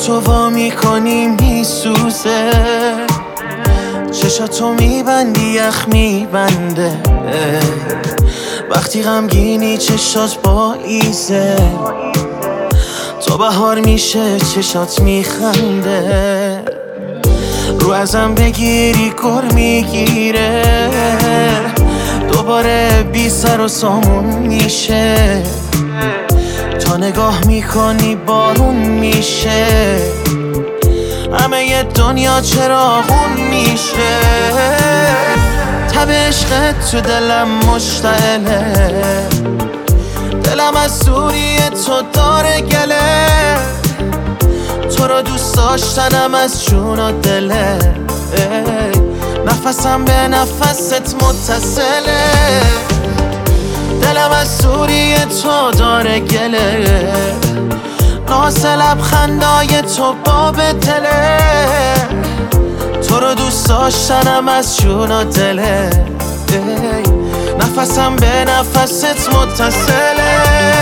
تو وا میکنی میسوزه، چشاتو میبندی یخ میبنده، وقتی غمگینی چشات پاییزه، تو بهار میشه چشات میخنده، رو ازم بگیری گر میگیره، دوباره بی سر و سامون میشه، تا نگاه میکنی بارون میشه، همه ی دنیا چراغون میشه، تب عشقت تو دلم مشتعله، دلم از دوری تو داره گله، تو رو دوست داشتنم از جون و دله، نفسم به نفست متصله، دلم از دوری تو داره گله، ناز لبخندای تو باب دله، تو رو دوست داشتنم از جون و دله، نفسم به نفست متصله.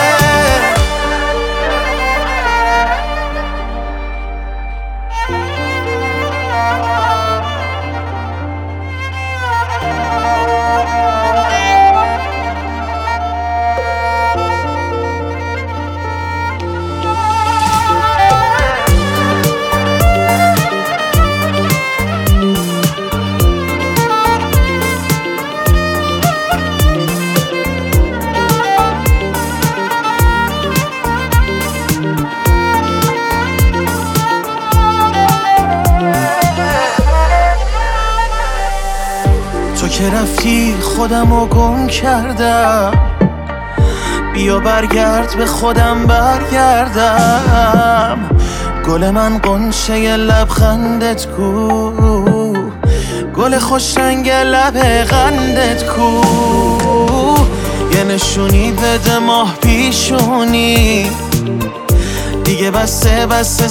تو که رفتی خودمو گم کردم، بیا برگرد به خودم برگردم، گل من غنچه لبخندت کو، گل خوش رنگ لب قندت کو، یه نشونی بده ماه پیشونی، دیگه بسته بسته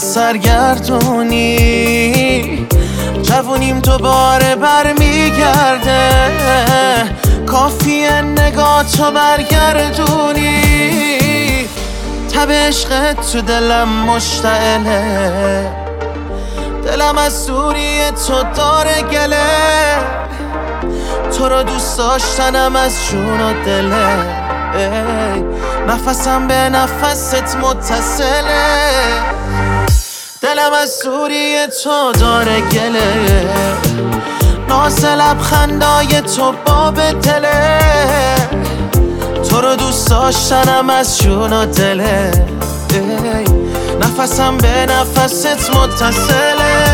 سرگردونی، جوونیم دوباره برمیگرده، کافیه نگاه تو برگردونی، تب عشقت تو دلم مشتعله، دلم از دوری تو داره گله، تو رو دوست داشتنم از جون و دله، نفسم به نفست متصله، دلم از دوری تو داره گله، ناز لبخندای تو باب دله، تو رو دوست داشتنم از جون و دله، نفسم به نفست متصله.